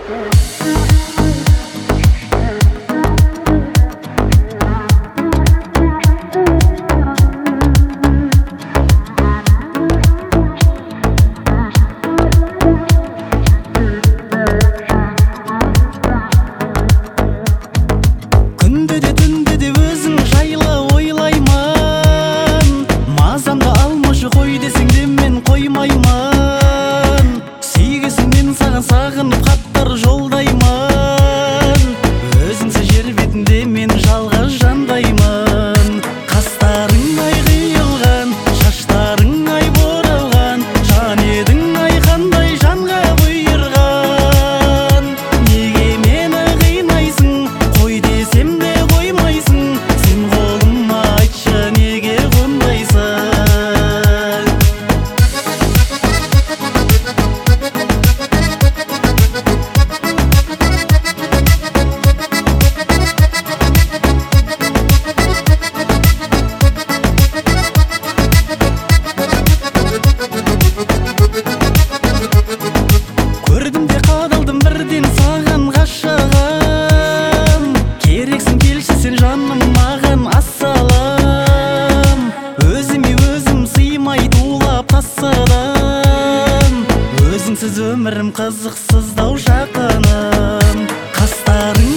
Сағынып хаттар жолдаймын, өзіңсіз жер бетінде мен жалғыз жандаймын. Қастарың ай қиылған, шаштарың ай боралған, жан едің ай қандай жанға бұйырған. Неге мені қинайсың, қой десем де қоймайсың, сен қолыма айтшы неге қонбайсың? Көрдім де қадалдым бірден саған ғашығым, керексің келші сен жаным маған ассалам. Өзіме өзім сыймай тулап тасыдым, өзіңсіз өмірім қызықсыздау жақыным. Қастарың